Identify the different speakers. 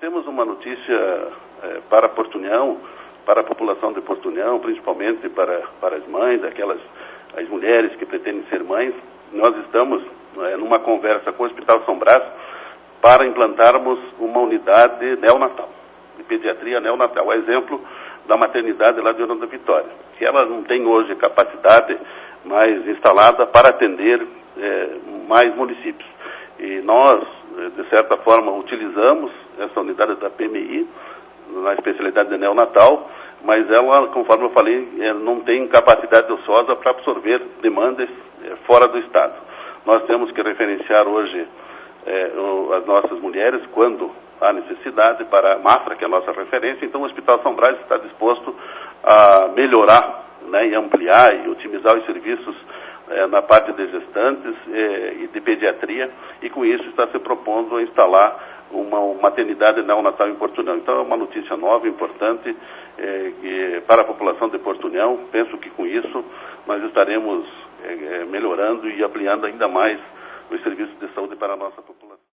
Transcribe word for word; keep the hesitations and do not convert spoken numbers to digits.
Speaker 1: temos uma notícia é, para Porto União, para a população de Porto União, principalmente para, para as mães, aquelas as mulheres que pretendem ser mães. Nós estamos é, numa conversa com o Hospital São Brás para implantarmos uma unidade neonatal, de pediatria neonatal. O exemplo da maternidade lá de União da Vitória, que ela não tem hoje capacidade mais instalada para atender é, mais municípios. E nós, de certa forma, utilizamos essa unidade da P M I, na especialidade de neonatal, mas ela, conforme eu falei, não tem capacidade ociosa para absorver demandas fora do Estado. Nós temos que referenciar hoje é, as nossas mulheres quando há necessidade para a Mafra, que é a nossa referência. Então o Hospital São Brás está disposto a melhorar, né, e ampliar e otimizar os serviços é, na parte de gestantes é, e de pediatria, e com isso está se propondo a instalar uma maternidade neonatal em Porto União. Então é uma notícia nova, importante, é, que, para a população de Porto União. Penso que com isso nós estaremos é, melhorando e ampliando ainda mais os serviços de saúde para a nossa população.